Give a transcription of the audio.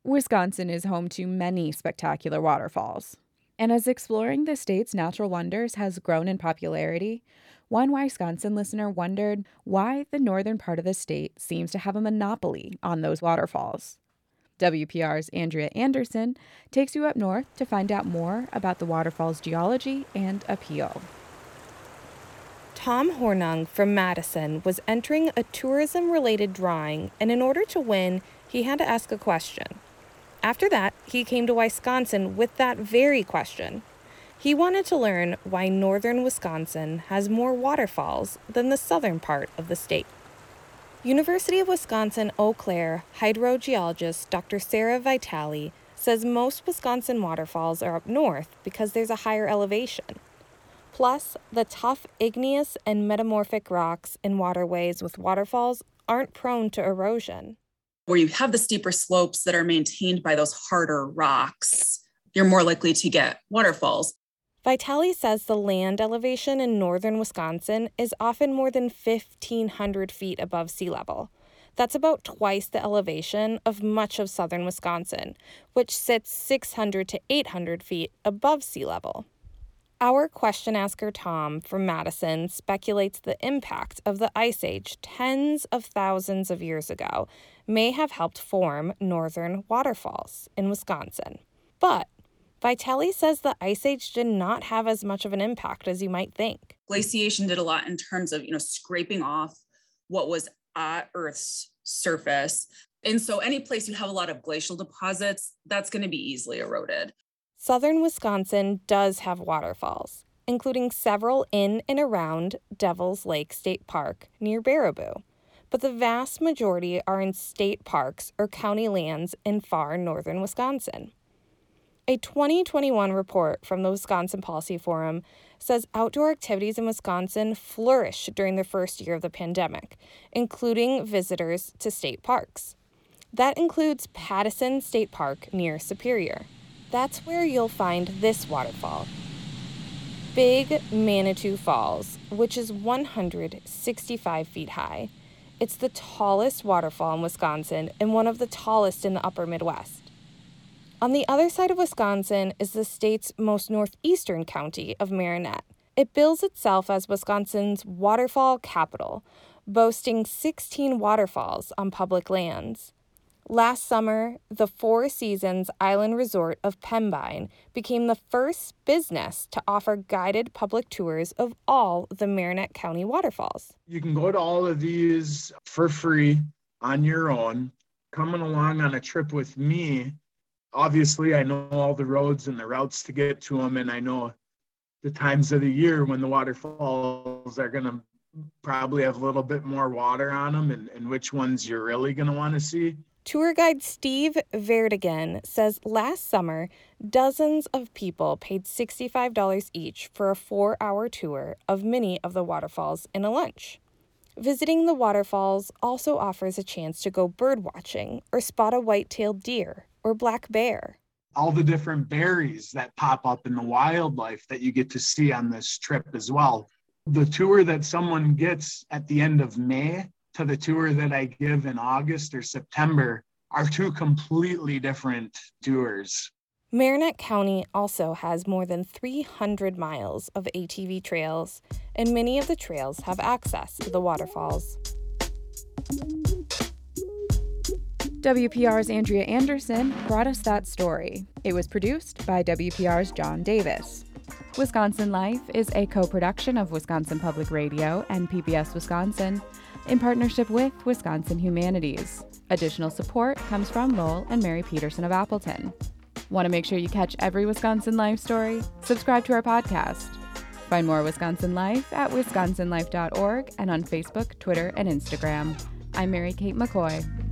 Wisconsin is home to many spectacular waterfalls. And as exploring the state's natural wonders has grown in popularity, one Wisconsin listener wondered why the northern part of the state seems to have a monopoly on those waterfalls. WPR's Andrea Anderson takes you up north to find out more about the waterfall's geology and appeal. Tom Hornung from Madison was entering a tourism-related drawing, and in order to win, he had to ask a question. After that, he came to Wisconsin with that very question. He wanted to learn why northern Wisconsin has more waterfalls than the southern part of the state. University of Wisconsin-Eau Claire hydrogeologist Dr. Sarah Vitale says most Wisconsin waterfalls are up north because there's a higher elevation. Plus, the tough igneous and metamorphic rocks in waterways with waterfalls aren't prone to erosion. Where you have the steeper slopes that are maintained by those harder rocks, you're more likely to get waterfalls. Vitale says the land elevation in northern Wisconsin is often more than 1,500 feet above sea level. That's about twice the elevation of much of southern Wisconsin, which sits 600 to 800 feet above sea level. Our question asker Tom from Madison speculates the impact of the Ice Age tens of thousands of years ago may have helped form northern waterfalls in Wisconsin. But Vitale says the Ice Age did not have as much of an impact as you might think. Glaciation did a lot in terms of, scraping off what was at Earth's surface. And so any place you have a lot of glacial deposits, that's going to be easily eroded. Southern Wisconsin does have waterfalls, including several in and around Devil's Lake State Park near Baraboo. But the vast majority are in state parks or county lands in far northern Wisconsin. A 2021 report from the Wisconsin Policy Forum says outdoor activities in Wisconsin flourished during the first year of the pandemic, including visitors to state parks. That includes Pattison State Park near Superior. That's where you'll find this waterfall, Big Manitou Falls, which is 165 feet high. It's the tallest waterfall in Wisconsin and one of the tallest in the upper Midwest. On the other side of Wisconsin is the state's most northeastern county of Marinette. It bills itself as Wisconsin's waterfall capital, boasting 16 waterfalls on public lands. Last summer, the Four Seasons Island Resort of Pembine became the first business to offer guided public tours of all the Marinette County waterfalls. You can go to all of these for free on your own. Coming along on a trip with me, obviously, I know all the roads and the routes to get to them, and I know the times of the year when the waterfalls are going to probably have a little bit more water on them and which ones you're really going to want to see. Tour guide Steve Vertigan says last summer, dozens of people paid $65 each for a 4-hour tour of many of the waterfalls and a lunch. Visiting the waterfalls also offers a chance to go bird watching or spot a white-tailed deer or black bear. All the different berries that pop up in the wildlife that you get to see on this trip as well. The tour that someone gets at the end of May to the tour that I give in August or September are two completely different tours. Marinette County also has more than 300 miles of ATV trails, and many of the trails have access to the waterfalls. WPR's Andrea Anderson brought us that story. It was produced by WPR's John Davis. Wisconsin Life is a co-production of Wisconsin Public Radio and PBS Wisconsin in partnership with Wisconsin Humanities. Additional support comes from Lowell and Mary Peterson of Appleton. Want to make sure you catch every Wisconsin Life story? Subscribe to our podcast. Find more Wisconsin Life at wisconsinlife.org and on Facebook, Twitter, and Instagram. I'm Mary Kate McCoy.